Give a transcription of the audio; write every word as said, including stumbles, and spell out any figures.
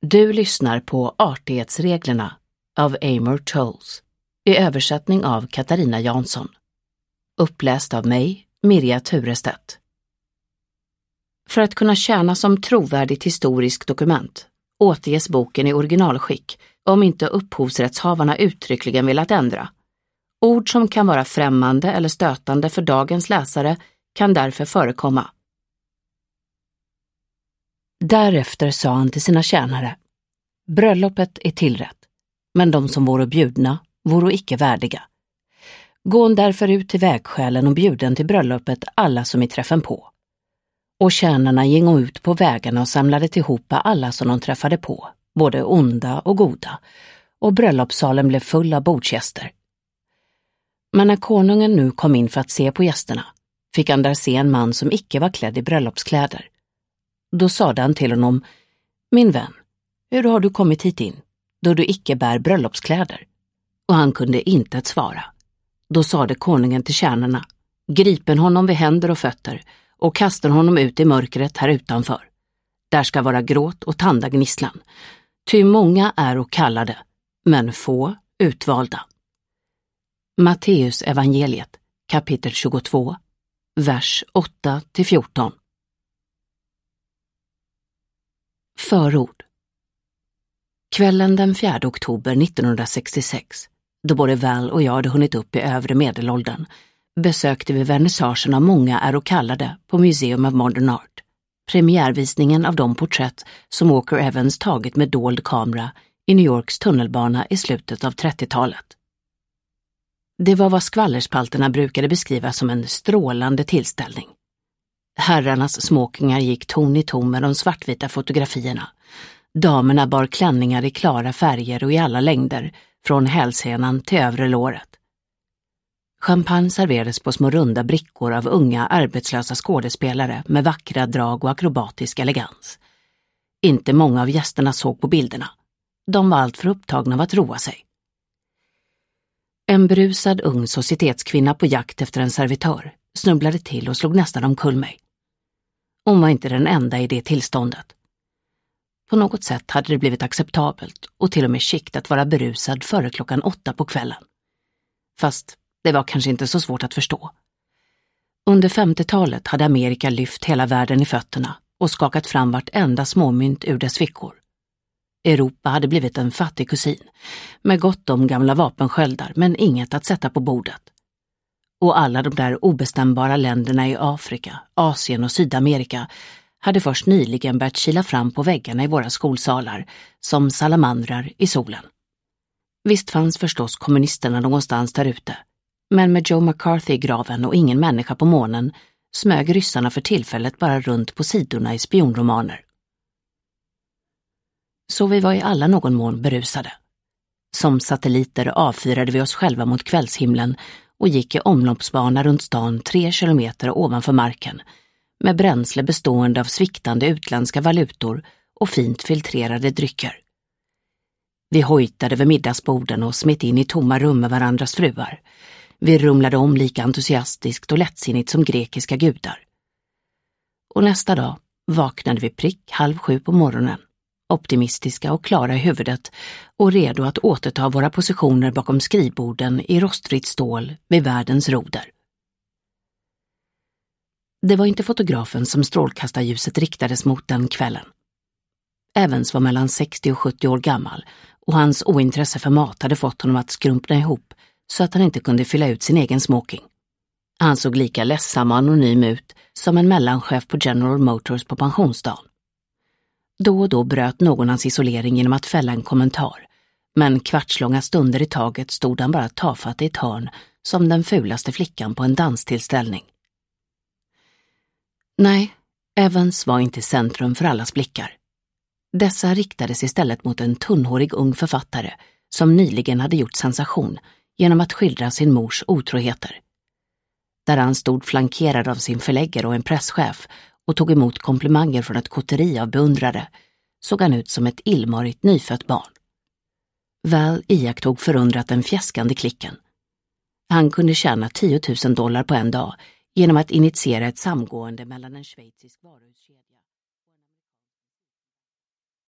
Du lyssnar på Artighetsreglerna av Amor Towles i översättning av Katarina Jansson. Uppläst av mig, Mirja Turestedt. För att kunna tjäna som trovärdigt historiskt dokument återges boken i originalskick om inte upphovsrättshavarna uttryckligen velat ändra. Ord som kan vara främmande eller stötande för dagens läsare kan därför förekomma. Därefter sa han till sina tjänare: bröllopet är tillrätt, men de som vore bjudna vore icke värdiga. Gån därför ut till vägskälen och bjuden till bröllopet alla som i träffen på. Och tjänarna gingo ut på vägarna och samlade tillhopa alla som de träffade på, både onda och goda, och bröllopssalen blev full av bordsgäster. Men när konungen nu kom in för att se på gästerna, fick han där se en man som icke var klädd i bröllopskläder. Då sade han till honom: min vän, hur har du kommit hit in, då du icke bär bröllopskläder? Och han kunde inte ett svara. Då sade konungen till tjänarna: gripen honom vid händer och fötter och kastar honom ut i mörkret här utanför. Där ska vara gråt och tandagnisslan, ty många är och kallade, men få utvalda. Matteus evangeliet, kapitel tjugotvå, vers åtta till fjorton. Förord. Kvällen den fjärde oktober nittonhundrasextiosex, då både Val och jag hade hunnit upp i övre medelåldern, besökte vi vernissagen av många är och kallade på Museum of Modern Art, premiärvisningen av de porträtt som Walker Evans tagit med dold kamera i New Yorks tunnelbana i slutet av trettiotalet. Det var vad skvallerspalterna brukade beskriva som en strålande tillställning. Herrarnas smokingar gick ton i ton med de svartvita fotografierna. Damerna bar klänningar i klara färger och i alla längder, från hälsenan till övre låret. Champagne serverades på små runda brickor av unga arbetslösa skådespelare med vackra drag och akrobatisk elegans. Inte många av gästerna såg på bilderna. De var allt för upptagna av att roa sig. En brusad ung societetskvinna på jakt efter en servitör snubblade till och slog nästan omkull mig. Hon var inte den enda i det tillståndet. På något sätt hade det blivit acceptabelt och till och med skikt att vara berusad före klockan åtta på kvällen. Fast det var kanske inte så svårt att förstå. Under femtiotalet hade Amerika lyft hela världen i fötterna och skakat fram vart enda småmynt ur dess fickor. Europa hade blivit en fattig kusin, med gott om gamla vapensköldar men inget att sätta på bordet. Och alla de där obestämbara länderna i Afrika, Asien och Sydamerika hade först nyligen börjat kila fram på väggarna i våra skolsalar som salamandrar i solen. Visst fanns förstås kommunisterna någonstans där ute, men med Joe McCarthy i graven och ingen människa på månen smög ryssarna för tillfället bara runt på sidorna i spionromaner. Så vi var i alla någon mån berusade. Som satelliter avfyrade vi oss själva mot kvällshimlen och gick i omloppsbana runt stan tre kilometer ovanför marken, med bränsle bestående av sviktande utländska valutor och fint filtrerade drycker. Vi hojtade vid middagsborden och smet in i tomma rum med varandras fruar. Vi rumlade om lika entusiastiskt och lättsinnigt som grekiska gudar. Och nästa dag vaknade vi prick halv sju på morgonen, optimistiska och klara i huvudet och redo att återta våra positioner bakom skrivborden i rostfritt stål vid världens roder. Det var inte fotografen som strålkastarljuset riktades mot den kvällen. Evans var mellan sextio och sjuttio år gammal och hans ointresse för mat hade fått honom att skrumpna ihop så att han inte kunde fylla ut sin egen smoking. Han såg lika ledsam och anonym ut som en mellanchef på General Motors på pensionsdagen. Då och då bröt någon hans isolering genom att fälla en kommentar, men kvartslånga stunder i taget stod han bara tafatt i ett hörn som den fulaste flickan på en danstillställning. Nej, Evans var inte centrum för allas blickar. Dessa riktades istället mot en tunnhårig ung författare som nyligen hade gjort sensation genom att skildra sin mors otroheter. Där han stod flankerad av sin förläggare och en presschef och tog emot komplimanger från ett kotteri av beundrare, såg han ut som ett illmarigt nyfött barn. Val iakttog förundrat den fjäskande klicken. Han kunde tjäna tio tusen dollar på en dag genom att initiera ett samgående mellan en schweizisk varuhuskedja